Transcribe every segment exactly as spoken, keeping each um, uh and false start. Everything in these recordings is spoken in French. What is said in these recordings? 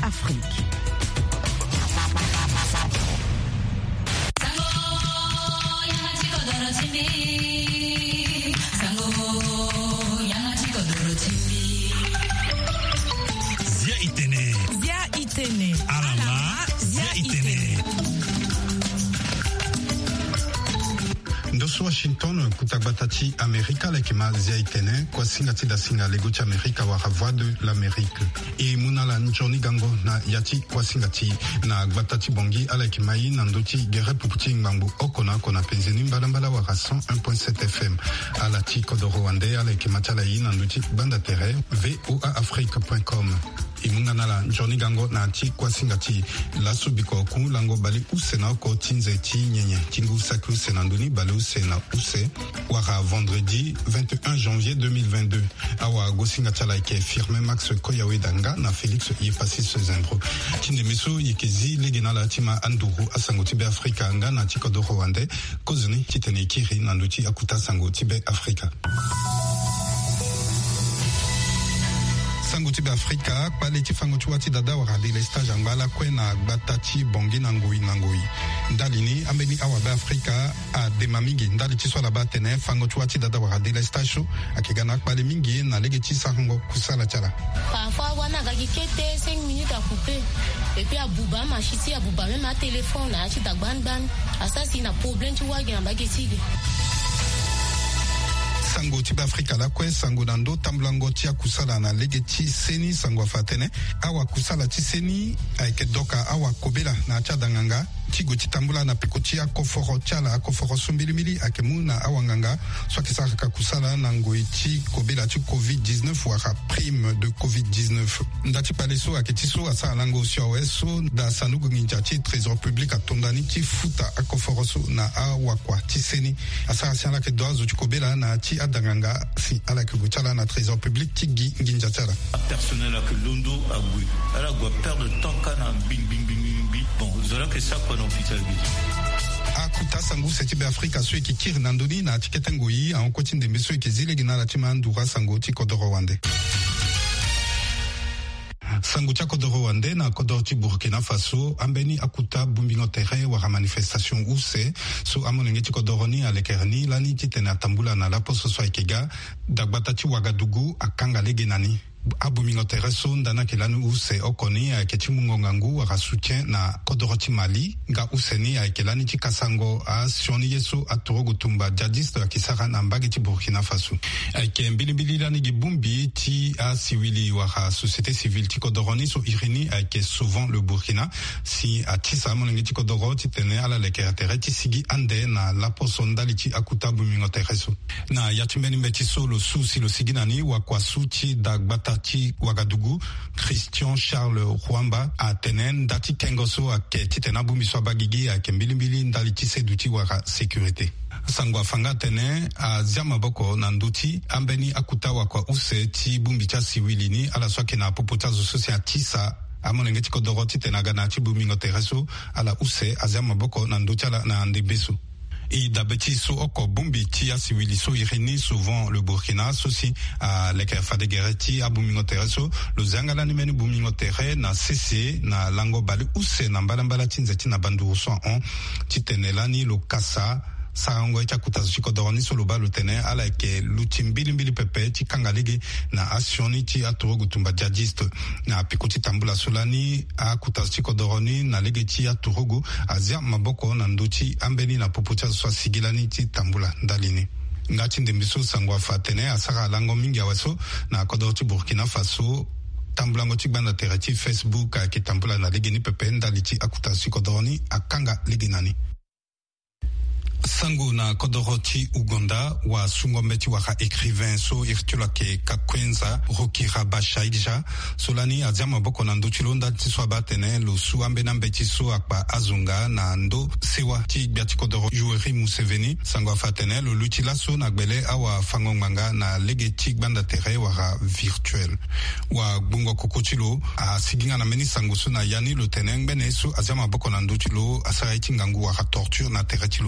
Afrique. Zia Itene. Zia Itene. Alama. Zia Itene. Ndoso Washington kutabatati Amerika lekima Zia Itene kwa singa tida singa legochi Amerika wa voix de l'Amérique. E munala njoni gango na yati kwa singa ti na gbatati bongi alekima yi nandoti gere puputi ngbangu okona kona penzeni mbadambala wa cent un point sept F M. Alati kodoro wande alekima tala yi nandoti banda tere v o a afrique point com. Imunganala njoni gango na ti kwa singa ti la subiko ku lango bali usena ko tinze ti nyenye tingu saku senanduni bali usena use wara vendredi vingt et un janvier deux mille vingt-deux awa gosinga tala ke firme Max Koyawe Danga na Félix Yefassis Zendro tinde miso yekezi legenala tima anduru asango tibe Afrika nga na tikodo Rwanda kozuni titene kiri nanduti akuta sango tibe Afrika. Sango tibe Afrika pale tifango tuwati dada warali le stage angala kwena batati bongi nangoi nangoi ndalini ambeni awabe Afrika a demamingi ndali tiswa la batene fango tuwati dada warali le stage show akigana pale mingi na lege tisango kusala chala parfois wana gakikete cinq minutes à couper et puis abuba machiti abuba même à téléphone na chita banban asasi na problème tu wa gamba getigi sango tibe Afrika la kwe sango nando tamblango tia kusala na legeti seni sango afatene awa kusala ti seni aike doka awa kobela na tia danganga tigo titambula na pikotia koforo tiala koforo sumbilimili akemu na awanganga soit kisaka kusala na ngoiti kobela ti covid dix-neuf waka prime de covid dix-neuf ndati paleso aketiso asa lango sioweso da sanugo nginjati trésor public atondani ti futa akoforoso na awakwa ti seni asa asiala ke doazo ti kobela na ti adanganga si ala ke gutala na trésor public ti nginjatala personnel ak londo agui ala go perdre temps kana bing bing bing bing bon zola que ça qu'on officiel bi akuta sangu setibe Afrika so ekikiri nandoni na tiketengo yi a onkoti ndembe so ekezile gina la tima ndura sango ti kodoro wande sango tia kodoro wande na kodoro ti Burkina Faso ambeni akuta bumbingo tere wara manifestation use so amonenge ti kodoro ni alekerni lani ti tene atambula na lapo so so ekega dagbata ti Ouagadougou akanga lege nani abumingo tereso ndana kelanu use okoni a keti mungongangu waka soutien na kodoroti Mali nga useni a kelani ti kasango a sioni yeso a torogo tumba jadiste a kisara na mbagi ti Burkina Faso a ke mbilibili lani gibumbi ti a siwili waka société civile ti kodoroni so irini a ke souvent le Burkina si a tisa monenge ti kodoro ti tene ala lekere tere ti sigi ande na lapo sondali ti akuta bumingo tereso na yatumbeni mbeti so lo su si lo sigi nani wakwa su ti dagbata ti Ouagadougou Christian Charles Rwamba a tenen dati kengoso a ke titena bumi so bagigi a ke mbilimbili ndali ti seduti waka sécurité sango afanga tene a ziama boko na nduti ambeni akuta wakwa use ti bumbi tia siwilini ala so ke na popota zo sosia tisa amonenge ti kodoro ti tena gana ti bumingo tereso ala use a ziama boko na nduti ala na ndebeso et d'abeti so oko bumbi ti a siwili so irini souvent le Burkina sosi a leke fade gereti a bumingo tere so lo zangala ni meni bumingo tere na cc na lango bali use na mbala mbala tinzeti na bandu so on ti tenelani lo kasa sarango ita kutazo chiko doroni solo balo tene ala ke luti mbili mbili pepe ti kangalege na asioni ti atorogo tumba jadiste na pikoti tambula solani a kutazo chiko doroni na lege ti atorogo azia maboko na nduti ambeni na popocha so sigilani ti tambula ndalini ngati ndembiso sangwa fatene asara lango mingi awaso na kodoro ti Burkina Faso tambulango ti gbanda tere ti Facebook a ki tambula na lege ni pepe ndali ti akutazo chiko doroni akanga lege nani sango na kodoro ti Uganda wa sungombe ti waka écrivain so irtula ke kakwenza Rokira Bashaija solani azia maboko na ndo ti londa ti so abatene lo su ambe na mbe ti so akpa azunga na ndo sewa ti gbia ti kodoro Yoweri Museveni sango afatene lo luti laso na gbele awa fango nganga na lege ti gbanda tere waka virtuel wa gbungo koko ti lo a siginga na meni sango so na yani lo tene ngbene so azia maboko na ndo ti lo asara ti ngangu waka torture na tere ti lo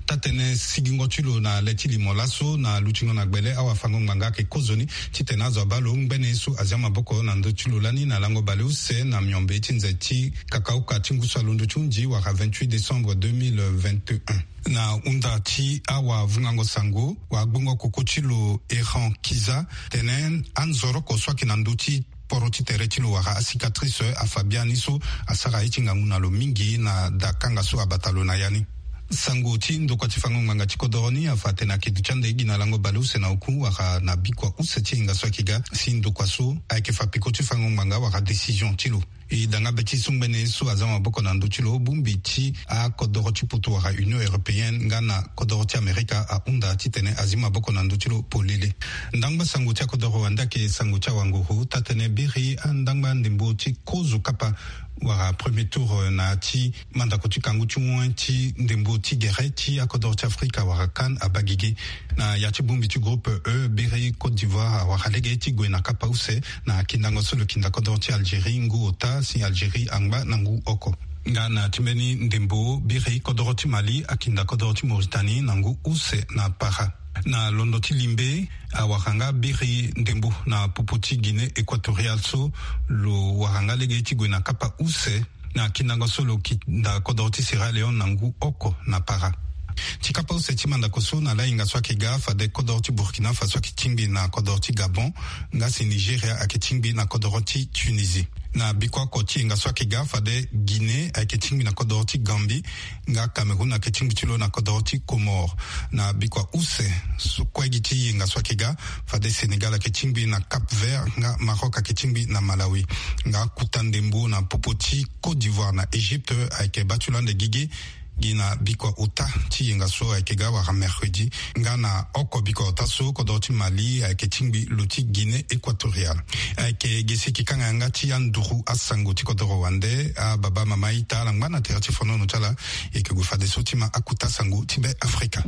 tatene sigingo chulo na letili molaso na luchingo na gbele awa fango nganga ke kozoni titena zo balo ngbene su azama boko na ndo chulo lani na lango bale use na myombe tinzeti kakao ka tingusa londo chunji wa vingt-huit décembre deux mille vingt et un na unda ti awa vungango sango wa gbongo kokochilo eran kiza tenen anzoro ko swaki na nduti poroti terechilo waka a cicatrice a Fabiani so a sara ichinga nguna lo mingi na dakanga so a batalo na yani sango ti ndoko ti fango nganga ti kodoroni a fate na kitu chande igi na lango balu se na uku waka na bikwa use ti inga so kiga si ndoko so a ke fa piko ti fango nganga waka decision tilo e danga beti sumbene so azama boko na nduchilo bumbi ti a kodoro ti puto waka Union Européenne ngana kodoro ti Amerika a unda ti tene azima boko na nduchilo polele ndangba sango ti kodoro wanda ke sango ti wango tatene biri andangba ndembo ti kozu kapa wara premier tour na ti mandako ti kangu ti wan ti ndembo ti gere ti akodoro ti Afrika wara kan a bagige na ya ti bumbi ti groupe E biri Côte d'Ivoire wara lege ti gue na kapa use na kindango so le kindakodoro ti Algérie ngu ota si Algérie angba nangu oko nga na timeni ndembo biri kodoro ti Mali akinda kodoro ti Mauritanie nangu use na para na londo ti limbe a waranga biri ndembo na popoti Guinée équatoriale so lo waranga lege ti gue na kapa use na kindango so lo kinda kodoro ti Sierra Leone nangu oko na para ti kapa use ti mandako so na lainga so ayeke ga fade kodoro ti Burkina Faso ayeke tingbi na kodoro ti Gabon nga si Nigeria ayeke tingbi na kodoro ti Tunisie na bikwa koti nga so ayeke ga fade Guinée ayeke tingbi na kodoro ti Gambie nga Cameroun ayeke tingbi ti lo na kodoro ti Comore na bikua use so kuegi ti nga so ayeke ga fade Sénégal ayeke tingbi na Cap Vert nga Maroc ayeke tingbi na Malawi nga kuta ndembo na popo ti Côte d'Ivoire na Égypte ayeke ba ti lande gige gina bikwa ota ti yenga so ayeke ga wara mercredi nga na oko bikwa ota so kodoro ti Mali ayeke tingbi lo ti Guinée équatoriale ayeke ge si yeke kanga yanga ti anduru asango ti kodoro wande a baba mama e ta ala ngba na tere ti fonono ti ala e yeke gue fade so ti ma akuta sango ti be Afrika.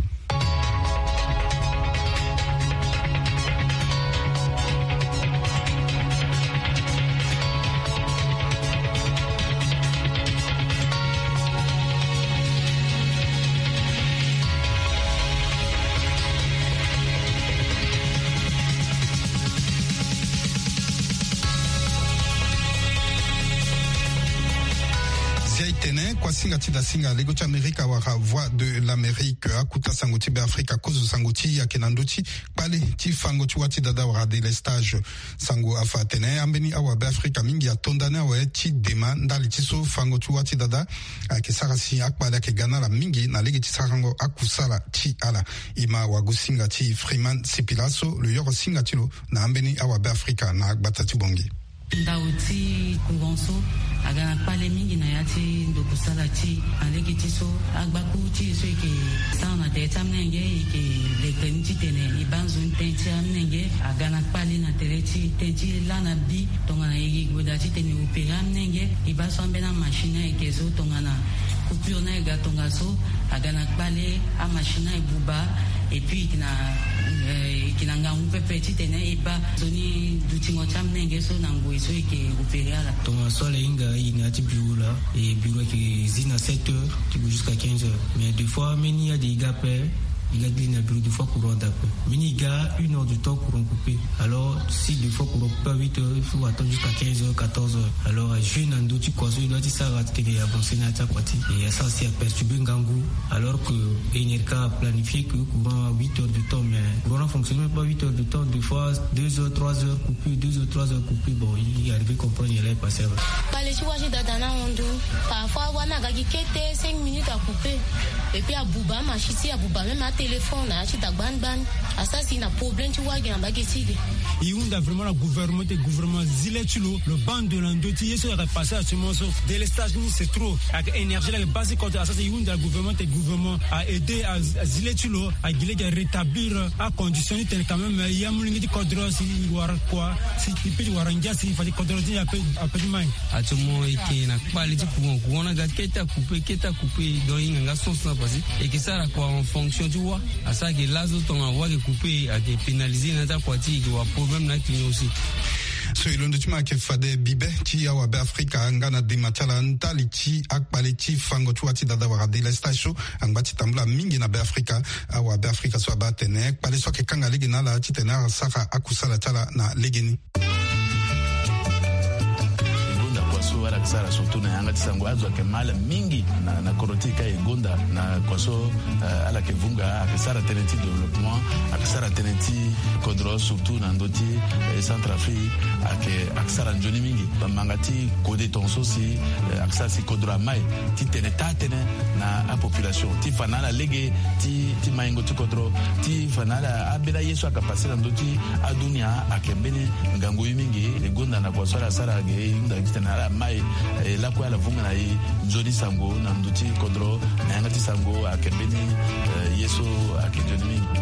Kwa singa ti da singa lego ti Amerika wara voix de l'Amérique akuta sango ti be Afrika kozo sango ti yake na ndö ti kpale ti fango ti wati dada wara délestage sango afa atene ambeni awa be Afrika mingi atondani awe ti dema ndali ti so fango ti wati dada ayeke sara si akpale ayeke ga na ala mingi na lege ti sarango akusala ti ala e ma wagu singa ti Freeman Sipila so lo yoro singa ti lo na ambeni awa be Afrika na agbata ti bongi ndau ti kungonso aga na kpale mingi na ya ti ndoko sala ti alege ti so agbaku ti so yeke saga na tere ti aminenge yeke legreni ti tene e ba nzoni tënë ti aminenge aga na kpale na tere ti tënë ti la na bi tongana yeke gue da ti tene opéré aminenge e ba so ambeni amachine ayeke so tongana coupure na e ga tonga so aga na kpale amachine aye buba et puis kina eh, kina ngangu pepe ti tene e ba zoni dutingo ti aminenge so na ngoi so yeke opéré ala tonga so ala hinga hinga ti bureau là et bureau yeke zi na sept heures ti gue jusqu'à quinze heures mais des fois meni ya des gars pe il a dit na bureau deux fois courant d'après. Mini gars, une heure du temps courant coupé. Alors, si deux fois courant coupé à huit heures, il faut attendre jusqu'à quinze heures, quatorze heures. Alors, je viens dans d'autres quoi, il doit dire ça, il y a avancé dans ta partie. Et ça, c'est perturbé Ngangou. Alors que N R K a planifié que courant à huit heures du temps, mais courant fonctionne pas huit heures du temps, deux fois deux heures, trois heures coupé, deux heures, trois heures coupé. Bon, il est arrivé à comprendre, il est passé. Parfois, on a gagné cinq minutes à couper. Et puis, à Bouba, ma chiti, à Bouba, même à téléphone, à Chita Ban Ban. À ça, c'est un problème, tu vois, il y a un bagage. Il y a vraiment le gouvernement, le gouvernement Ziletulo, le banc de l'Andoti, il est repassé à ce moment. Dès les États-Unis, c'est trop. Avec l'énergie, la base, quand à ça, c'est le gouvernement, le gouvernement a aidé à Ziletulo à rétablir, à conditionner quand même. Il y a un petit cadre, s'il y a quoi, s'il peut y avoir un gars, s'il faut des cadres, il y a un peu de main. À ce moment, il n'a pas les courants. On a gagné, qui t'a coupé, qui t'a coupé, dans une garçon sans passer. Et que ça, quoi, en fonction, tu vois. À ça, que là, on a coupé, à pénaliser, dans ta partie, il y a un problème là qui est aussi. so ilondo chima ke fade bibe ti awa be Afrika ngana de matala ntali ti akpale ti fango tu ati dada wa de l'estation angba tambula mingi na be Afrika awa be Afrika so abatene pale so ke kanga ligi na la ti tena saka akusala tala na legeni wala kisara surtout na yanga tisango azo ke mala mingi na na korotika egonda na kwaso uh, ala ke vunga akisara tenenti development akisara tenenti kodro surtout na ndoti e Centrafrique ake akisara njoni mingi bamangati kode tonso si uh, akisara si kodro mai ti teneta tene na a population ti fanala lege ti ti maingo ti kodro ti fanala abela yeso akapasira ndoti adunia akembene ngango mingi egonda na kwaso ala sara ge inda kitana mai e la kwa la vunga na i nzoni sango na nduti kodro na yanga ti sango akembeni uh, yeso akenjoni mingi.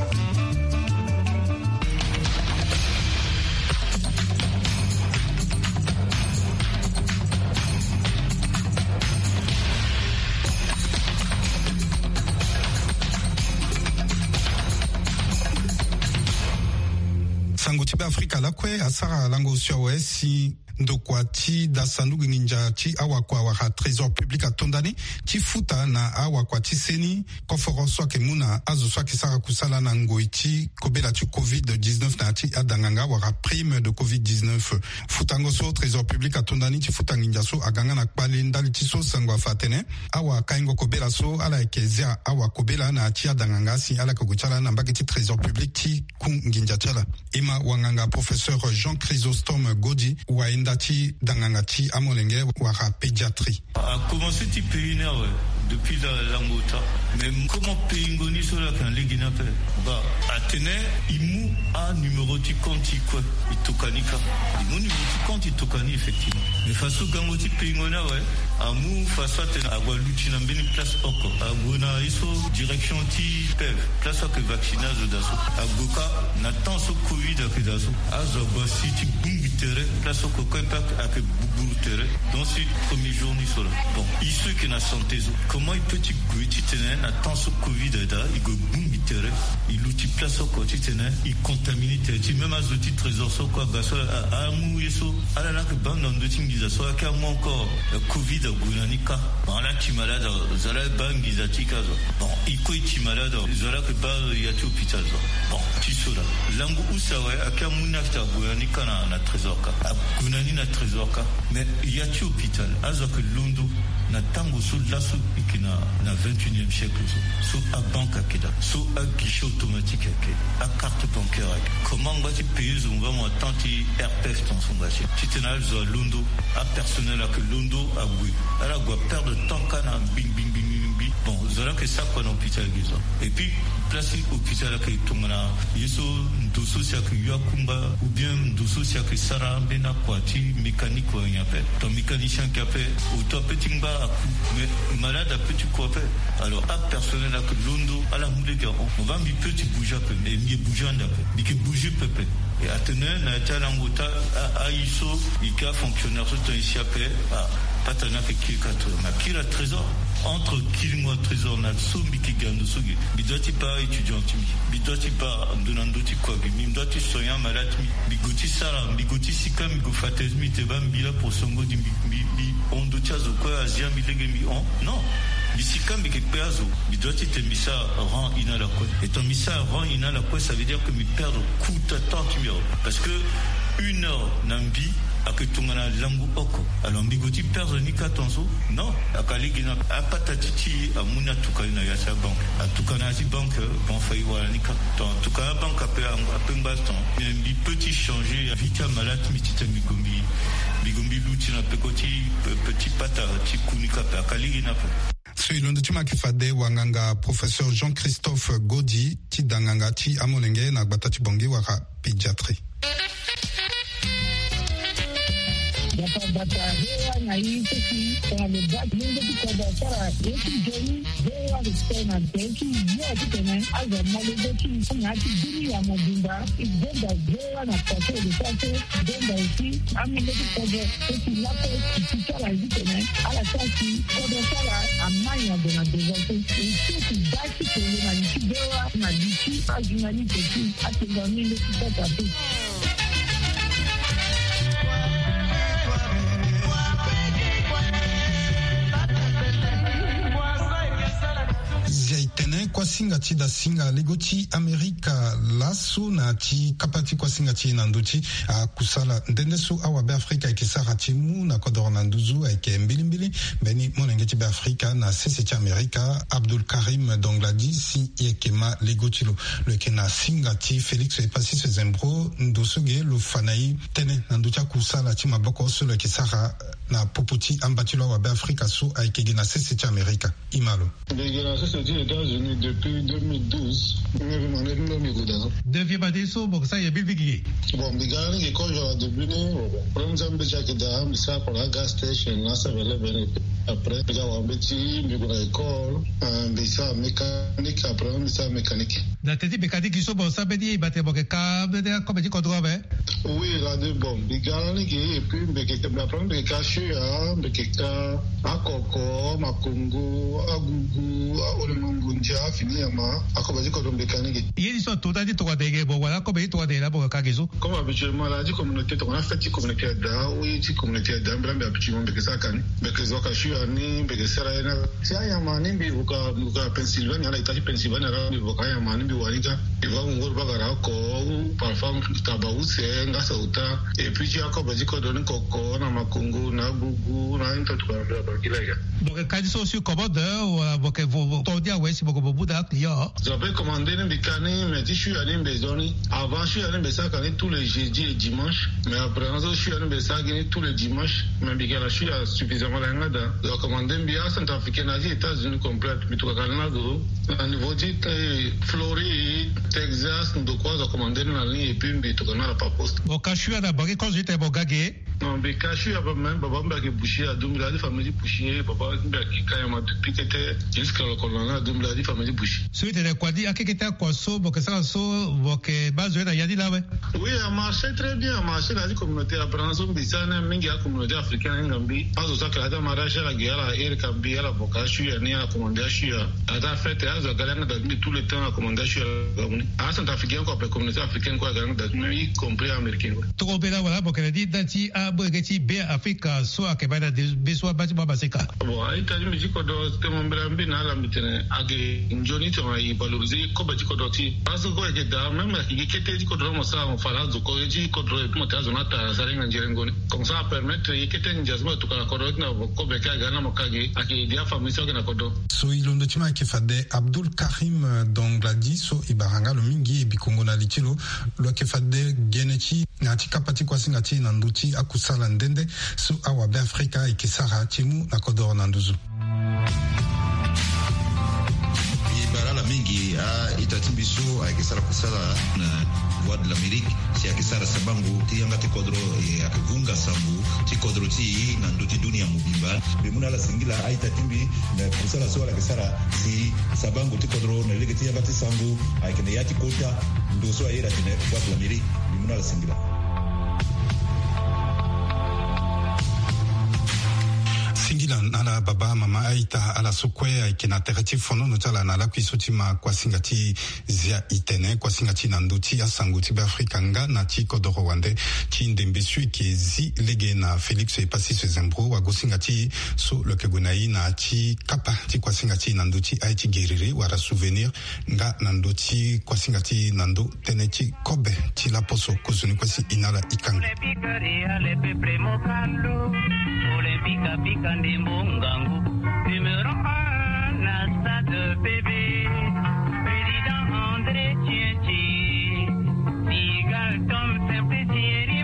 sango tibe Afrika la kwe asara lango siawe si ndokwati da sanduku nginja chi awakwa wa trésor public atondani chi futa na awakwa chi seni koforo so ke muna azo so ke sara kusala na ngoiti kobela chi covid dix-neuf na chi adanganga wa prime de covid dix-neuf futango so trésor public atondani chi futa nginja so aganga na kpale ndali chi so sangwa fatene awa kaingo kobela so ala ekezia awa kobela na chi adanganga si ala kokuchala na mbaki chi trésor public chi kunginja chala ima wanganga professeur Jean Chrysostome Godi wa Dati dangangati amolenge wara pédiatrie. A commencé ti pays na ouais depuis la langota mais comment pays ngoni so la kan legina pe ba atene imu a numéro ti compte quoi itokanika imu numéro ti compte itokani effectivement mais façon gangoti pays ngona ouais amu façon atene agwa luti na mbeni place oko agona iso direction ti pev place que vaccinage daso agoka na temps so covid que daso azo bosi ti bungitere place oko ko pa ak bubutere donc c'est premier jour ni solo bon iso que na santé comment il peut tu tenir na temps so covid da il go bungitere il uti place oko ti tenir il contamine ti même azo ti trésor so ko baso amu iso ala la que bande de tingiza so ka mo encore covid gunanika bon là tu malade zala bangiza ti kazo bon iko ti malade zala que ba ya ti hôpital bon tu sola langu usawa akamuna ta gunanika na na trésor ka gunani na trésor ka mais ya ti hôpital azo que londo na tango so laso ikina na vingt et unième siècle so a banque akida so a guichet automatique ak a carte bancaire comment on va te payer on va moi tenter R P F dans son gâchis tu tenais zo londo a personnel ak londo a oui ala go perdre temps kana bing bing bing bing bon zala que ça quoi l'hôpital gizo et puis place hôpital ak tongana yeso dosso sia que yakumba ou bien dosso sia que sara bena kwati mécanique ou rien fait ton mécanicien qui a fait au top petit ba mais malade à petit quoi fait alors à personnel à que londo à la moule on va mi petit bouger peu mais mi bouger un peu mi que bouger peu et attener na talangota a iso il a fonctionnaire tout ici après ah patana que qui quatre ma qui la trésor entre kilimo trésor na so miki gando so bidoti pas étudiant mi bidoti pas donando ti quoi mi bidoti soyant malade mi bigoti sara bigoti sikam mi go fates mi te ba mbila pour songo di mi on do chazo quoi asia mi lege mi on non Bisika mais quelque peazo, mi doit être missa rang ina la quoi. Et ton missa rang ina la quoi, ça veut dire que mi perdre coup de temps tu parce que une heure nambi a que tongana langu oko. Alors bigoti perdre ni katonzo. Non, akali gina apatatiti amuna tukana ya sa banque. A tukana si banque bon failli wala ni katon. Tukana banque a pe a pe baston. Mi petit changer vite malade mi tita mi gombi. Mi gombi luti na pekoti petit pata ti kunika pe akali gina pe. Sui londo tima kifade wanganga professeur Jean-Christophe Godi ti danganga ti amolenge na batati bongi waka pédiatrie. Bata bata hewa na hizo ki kwa mebaki mungu kikoda sara yeki joni hewa kistena teki ya kitene aza malego ki ngati dini ya mabunda igenda hewa na pato de pato denda isi amile kikoda teki lapo kitara kitene ala taki kodo sara amanya dona dezate isi kidaki kwenye na nchi hewa na nchi ajunani teki atenga mile kikoda teki singa ti da singa lego ti Amerika laso na ti kapati kwa singa ti na nduti a kusala ndende so awa be Afrika ki sara ti mu na kodor na nduzu eke mbili mbili beni monenge ti be Afrika na sese ti Amerika Abdul Karim Dongladi si yekema lego ti lo le ke na singa ti Felix e pasi se zembro ndoso ge lo fanai tene na nduti a kusala ti maboko so le ke sara na popoti ambati lo awa be Afrika so eke ge na sese ti Amerika imalo États-Unis depuis deux mille douze. Devia Badiso, Boxa et Bilvigi. Bon, Bigani, qui quand j'ai débuté, premier temps, j'ai que d'âme, ça pour la gas station, là, ça va le après, j'ai un petit, j'ai une école, un bisa mécanique, après un bisa mécanique. D'accord, tu mécanique, qui sont bon, ça veut dire, il battait des câbles, comme tu contrôles, hein? Oui, là, de bon, Bigani, et puis, mais qui m'a pris des cachets, mais qui a à Coco, à Congo, à Gougou, à Olemongunja, fini à ma, à Kobaji Kodom mécanique. Il sont tout à dit, toi, des bon, voilà, comme il toi, des là, pour Kagizo. Comme habituellement, là, dit communauté, on a fait une communauté là, oui, une communauté d'Ambra, mais habituellement, mais que ça, quand, mais que ça, ani bege saraina sia ya mani bi buka buka Pennsylvania la itaji Pennsylvania ra bi buka ya mani bi wanika iva ngor bagara ko parfum tabause nga sauta et puis ya ko baji ko don koko na makungu na gugu na into to ba ba kilaya donc kaji so sur commande ou boke vo to dia wesi boko bobuda ya j'avais commandé ne bikani mais je suis allé bezoni avant je suis allé besa kani tous les jeudis et dimanches mais après je suis allé besa kani tous les dimanches mais bigala je suis suffisamment là da commandé bien centrafricaine aux États-Unis complète mais tout cas là au niveau de Floride Texas de quoi ça commandé dans la ligne et puis mais tout cas là pas poste bon quand je suis à la barre quand j'étais bogagé non mais quand je suis à même papa m'a que boucher à double la famille boucher papa m'a qui quand m'a depuis que était jusqu'à le colonna double la famille boucher suite de quoi dit à qui était quoi so bon que ça so bon que base là y a dit là ouais oui a marché très bien a marché la communauté à Branson bisana mingi la communauté africaine ngambi azo ça que la marché la guerre il cambi la vocation ni la commandation a ta fait azo galanga da tout le temps la commandation a centrafricain quoi la communauté africaine quoi galanga da y compris américain trop bien voilà bon que dit dati a bogeti be Africa so a que va de besoin bati baba seka bon a itali mi ko do te mon brambi na la mitene age njoni to mai valoriser ko bati ko do ti parce que que da même qui kete ko do mo sa on fala zo ko ji ko do mo ta zona ta sarenga njirengoni comme ça permettre yekete njazma to ka ko do na ko be ka gana mo kage ake dia famille so na ko do so ilondo tima ke fade Abdul Karim Dongladi so ibaranga lo mingi e bikongo na litilo lo ke fade geneti na tika pati kwa singa ti na nduti akusala ndende so awa be Afrika e ke sara timu na kodor na nduzu ibarala mingi a itatimbiso a ke sara kusala na voix de l'Amérique si a ke sara sabangu ti anga te kodro e a ke vunga sambu ti kodro ti na nduti dunia mubimba be muna la singila a itatimbi na kusala so la ke sara si sabangu ti kodro na lege ti anga ti sambu a ke ne yati kota ndo so a era ti na voix de l'Amérique be muna la singila singila ala baba mama aita ala sokwe aikena tereti fono notala na la kwisoti ma kwa singati zia itene kwa singati na nduti ya sanguti ba Afrika nga na ti kodoro wande ti ndembesu ke zi lege na Felix e pasi se zembro wa go singati so le kegunai na ti kapa ti kwa singati na nduti aiti geriri wara souvenir nga na nduti kwa singati na ndo teneti kobe ti la poso kozuni kwa si inala ikanga Pika pika ndimbo ngangu numéro un na stade bébé président André Tienti Pigal Tom Simplicier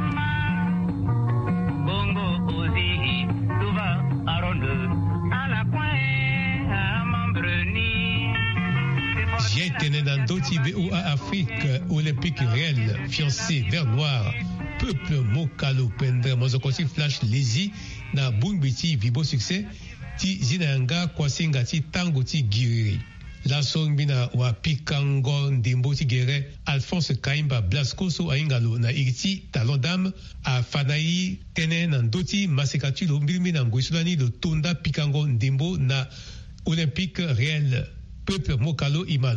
Bongo Ozi Touva Aronde à la coin à Mambreni J'ai été dans d'autres B O A Afrique Olympique réel fiancé vert noir peuple mokalo pendre mozokosi flash lazy na bungbiti vibo succès ti zinanga kwasinga ti tango ti giriri la songbina wa pikango ndimbo ti gere Alphonse Kaimba Blasco so aingalo na iriti talon dame a fanayi tene na ndoti masekati lo mbirimi na ngwesulani lo tonda pikango ndimbo na olympique réel peuple mokalo imalo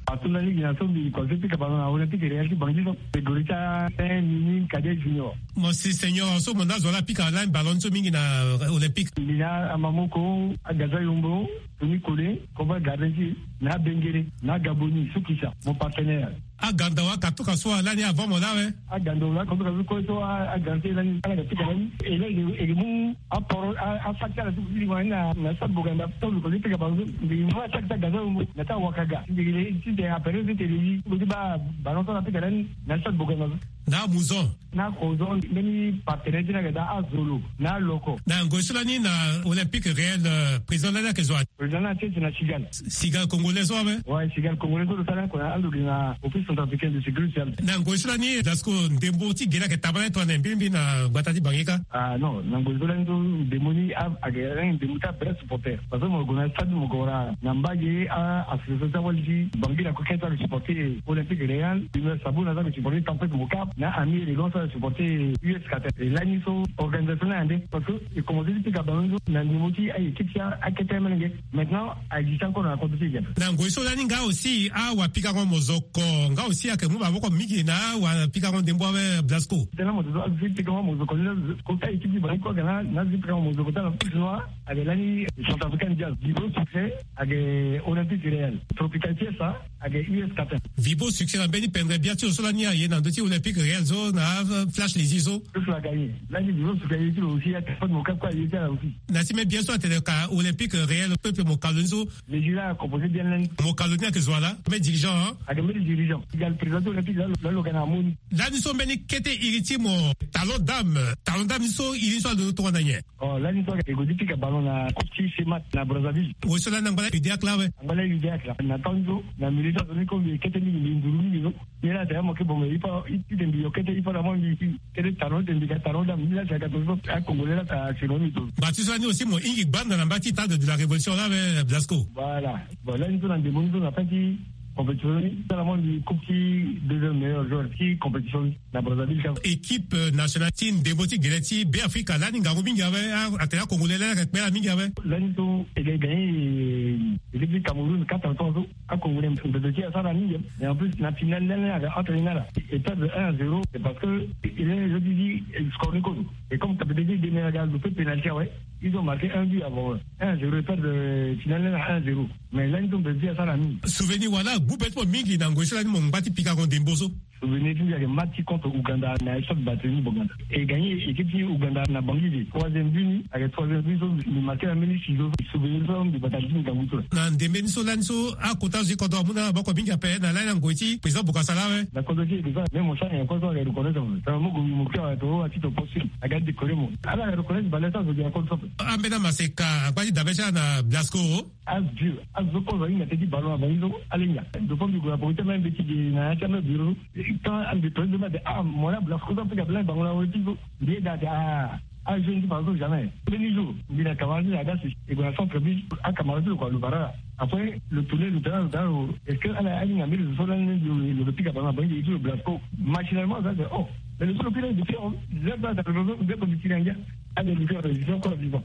Atuna ligue na so bi ko se ka balon olympique réel ki bangi so de gorita ni cadet junior. Mon si senior so mon azola pika la ballon so mingi na olympique. Ina amamoko agaza yombo tuni kole ko ba garanti na bengere na gaboni sukisa mon partenaire. Aganda wa katoka so la ni avant mon lawe. Aganda wa ko ko so agante la ni ala pika ni ele ele mu aporo a fakta la sukili wana na sabu ganda to ko pika ba ni mo fakta gaza na ta wakaga. Ndile ti de apere de tele ko ba balon to la pika ni na sabu ganda. Na muzon na kozon meni partenaire na gada azolo na loko na ngosula ni na olympique réel président la kezo président na tete na Sigal Sigal congolais ouais ouais Sigal congolais do tala ko ando na office centrafricain de sécurité na ngosula ni dasko ndembo ti gela ke tabana to na mbimbi na batati bangika ah non na ngosula ndo demoni agera ndemuta presse supporter parce que mo gona stade mo gora na mbaje a association walji bangila ko kenta supporter olympique réel il sabuna za supporter tempête mo cap na ami les gars ça supporter U S Qatar et là ni so organisation là parce que et comme dit que Gabon na nimoti ay équipe ya akete menenge maintenant a dit encore na compétition na ngoiso là ni nga aussi a wa pika ko mozoko nga aussi ake mu babo ko miki na wa pika ko ndembo be Blasco tena mo do azu pika ko mozoko ko ta équipe ba ko gana na zi pika ko mozoko ta no avec l'ani centrafricain dia Vibo succès avec olympique réel tropical ça avec U S Qatar Vibo succès na beni pendre bien tu so là ni a yena ndoti olympique réel zo na flash les iso je la gagner là ni Vibo succès tu aussi a pas mo cap quoi il était là aussi na si mais bien sûr te ka olympique réel peuple mo kalonzo les jurats composé bien l'an mo kalonia que zo là mais dirigeant hein avec les dirigeants il y a le président olympique là le gana mon là ni so beni kete iriti mo talon dame talon dame so il so de to na nye oh là ni so ke godi pika ballon na Kopti Semat na Brazzaville wo so là na ngala idea clave ngala idea clave na tanzo na milita ni ko kete ni ni nduru ni no ni la tamo ke bomo ipa iti de yo kete ipa la mo ni kete talon de ndika talon da milita ka to a congolais ta sinoni to Baptiste ni aussi mo ingi banda na mbati ta de la révolution là avec Blasco voilà voilà ni to na de mo na pati compétition dans la monde du Kopti deuxième meilleur joueur qui compétition na Brazzaville équipe nationale team de Boti Geleti B Africa là ni ngaro mingi ave atela congolais là avec la mingi ave là ni to il a gagné l'équipe Cameroun quatre ans à congolais de deux à ça ni et en plus la finale là avec entraîneur là et perd de un à zéro c'est parce que il est je dis il score ni quoi et comme tu as dit des meilleurs de penalty ouais ils ont marqué un but avant un à zéro perd de finale là un à zéro mais là ils ont perdu à ça ni souvenir voilà boubet po mingi na ngosela ni mo mbati pika ko ndemboso souvenir il y a des matchs contre Ouganda na échec battu Ouganda et gagné équipe Ouganda na Bangui troisième but avec troisième but le marqué à minute six souvenir de bataille ni ngamuto na ndembe so lan so a kota zi ko do muna ba ko binga pe na la ngoti pesa buka salawe la kodoji de ça même on s'en encore le reconnaître ça mo go mo kwa to a tito possible aga de koremo ala reconnaître balesa zo dia contre ambena maseka ba di dabesha na Blasco as Dieu as zo ko zo ina te di ballon ba izo alenya do ko bi go ba ko même beti na chama biro quand un des présidents de ah mon là Blasco ça peut gabler bangla woti zo dia da ah ah je ne dis pas jamais les jours il a camarade à gas et on a son prévu à camarade quoi le bara après le tourner le terrain dans est-ce que elle a une amie de solan le le pic à bangla il dit le Blasco machinalement ça c'est oh mais le seul pilote de faire j'ai pas de raison de comme tu l'as à des faire des encore vivant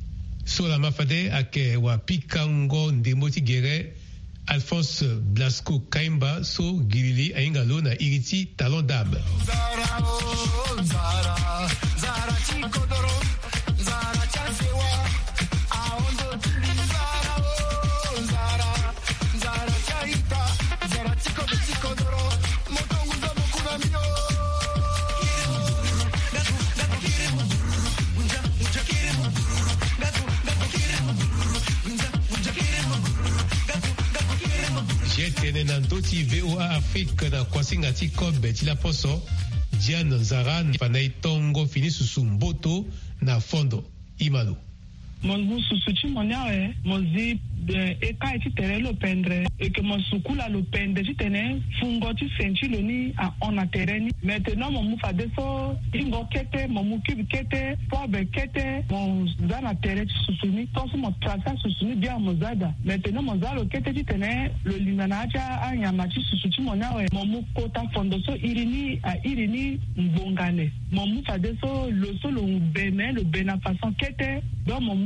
Sola mafade ake wa pikango ndemoti gere Alphonse Blasco Kaimba so girili aingalo na iriti talon d'âme. Zara oh Zara Zara chikodoro Zara chansewa aondo tuli Zara oh Zara Zara chaita Zara chikodo chikodoro motongu za mokuna mio Jetene na ndoti V O A Afrique na kwasinga ti kobe ti la poso Diane Zara panai tongo fini susumboto na fondo Imalo. Mon susuchi moniawe mozi eka eti tere lo pendre et que mon sukula lo pendre ti tene fungo ti senti lo ni a ona tereni maintenant mon mu fade so ingo kete mon mu kibi kete pobe kete mon zana tere ti susuni to so mon trasa susuni bien mo zada maintenant mon zalo kete ti tene lo limana acha anyama ti susuchi moniawe mon mu kota fondo so irini a irini mbongane mon mu fade so lo so lo bene lo bena façon kete donc mon mu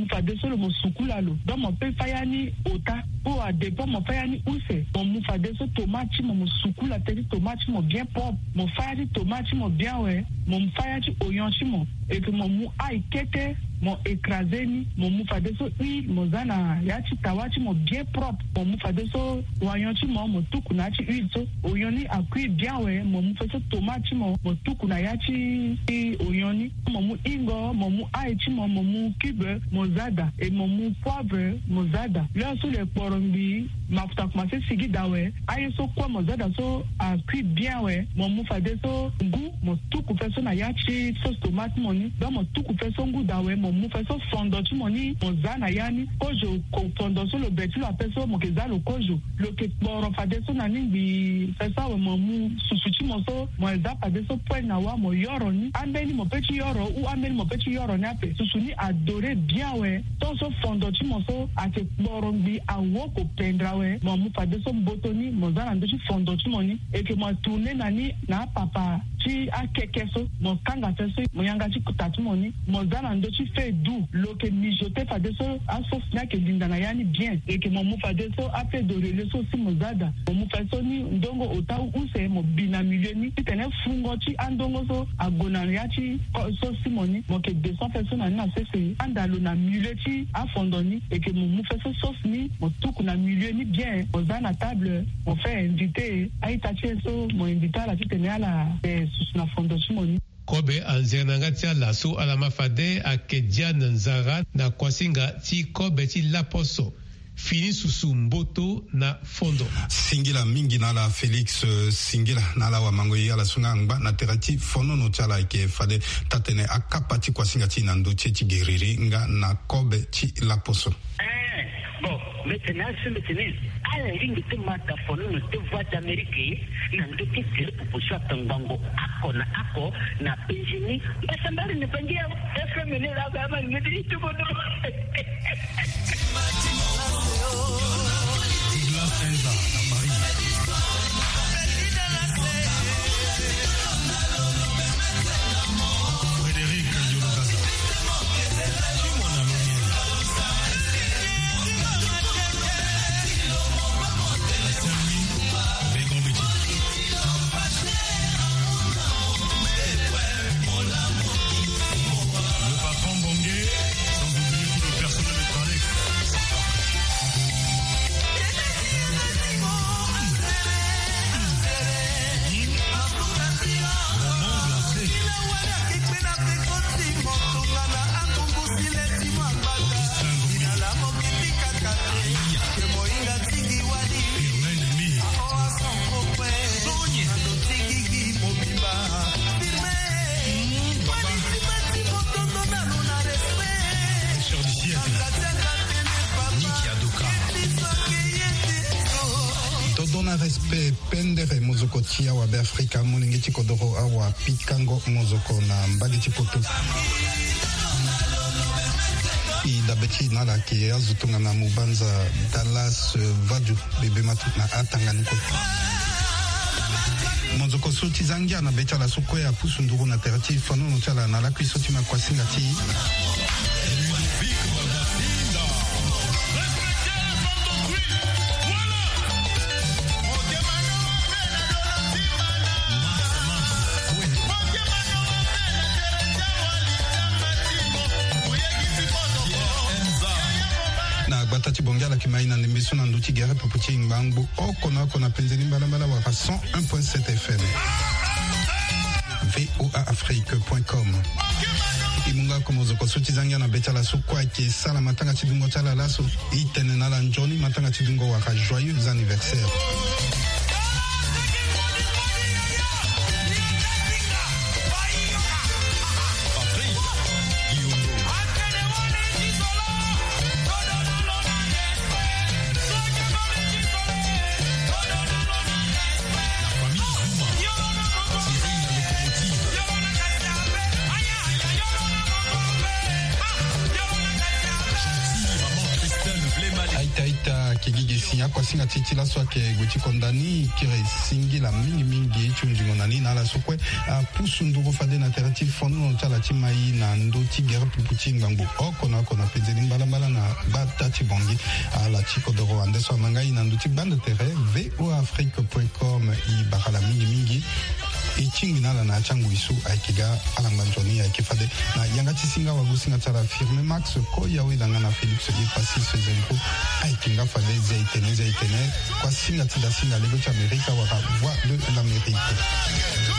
fade so mo sukula lo do mo pe faya ni ota o a de mo faya ni use mo mu fade so tomate mo sukula te tomate mo bien propre mo faya ti tomate mo bien ouais mo faya ti oignon ti mo et que mo mu ai kete mo écrasé ni mo mu fade so huile mo zana ya ti tawa ti mo bien propre mo mu fade so oignon ti mo mo tuku na ti huile so oignon ni a cuit bien ouais mo mu fade so tomate mo mo tuku na ya ti oignon ni mo mu ingo mo mu ai ti mo mo mu cube mo zada et mo mu poivre mo zada là so le porombi ma futa commencé sigi da ouais ai so kwa mo zada so a cuit bien ouais mo mu fade so ngu mo tuku fe so na ya ti sauce tomate mo ni do mo tuku fe so ngu da ouais mo mu fe so fondo ti mo ni mo zana yani kojo ko fondo so lo beti lo apeso mo ke za lo kojo lo ke poro fade so na ni bi fe so mo mu susu ti mo so mo za fade so po na wa mo yoro ni ambeni mo peti yoro ou ambeni mo peti yoro ni ape susu ni adoré bien ouais to so fondo ti mo so a ke poro bi awo ko pendra ouais mo mu fade so mboto ni mo zana ndo ti fondo ti mo ni e ke mo tourner na ni na papa ti a keke so mo kanga fe so mo yanga ti kutatu mo ni mo zana ndo ti fe du lo ke mijote fade so a so na ke linda na yani bien e ke mo mu fade so a fe do rele so si mo zada mo mu fade so ni ndongo ota use mo bina milieu ni ti tene fungo ti andongo so agona ya ti so si mo ni mo ke descend fe so na na se se andalo na milieu ti a fondo ni e ke mo mu fe so sauce ni mo tuku na milieu ni bien mo zana table mo fait invité ai tachi so mo invita la ti tene ala e susu na fondo ti mo ni kobe anzernanga tia laso ala mafade akedia nzara na kwasinga ti kobe ti laposo fini susu mboto na fondo singila mingi na la Felix uh, singila na la wa mangoyi ala sunga ngba na terati fono no chala ke fade tatene akapati kwasinga ti na ndo ti geriri nga na kobe ti laposo eh bon maintenant c'est maintenant à la ligne de mata fono no te voix d'Amérique na ndo ti tere proposition tangango ako na ako na penjini basambari ne pengia F M ne la ba ni di to bodo respect pendere mozoko tia wa Afrika moningi ti kodoro awa pikango mozoko na mbagi ti poto i dabeti nala ki azutunga na mubanza Dallas vadu bebe matu na atanganiko mozoko so ti zangia na becha la soko ya pusu nduru na terati fano no chala na la kwiso ti makwasinga ti batati bongala kimaina nembeso na nduti gere popochi ngbangu okona kona penzeni mbala wa cent un point sept F M voa afrique point com imunga komo zoko suti zangia na beta la sukwa ki sala matanga tidungo chala laso itene na la njoni matanga tidungo wa joyeux anniversaire sinya kwa singa chichila swake guchi kondani kire singi la mingi mingi chunjingo nani na la sokwe pusu nduro fade na terati fonu chala chimai na ndoti gere pupuchi ngambu oko na kona penzeli mbala mbala na bata chibongi la chiko de Rwanda so mangai na ndoti bande terre voafrique point com i bakala mingi mingi ichingi nala na changu isu aikiga alanganjoni aikifade na yangati singa wagusinga tara firme max ko yawe dangana Felix ipasi sezenko aikinga fade zaitene zaitene kwa singa tida singa lego cha Amerika waka voix de l'Amérique.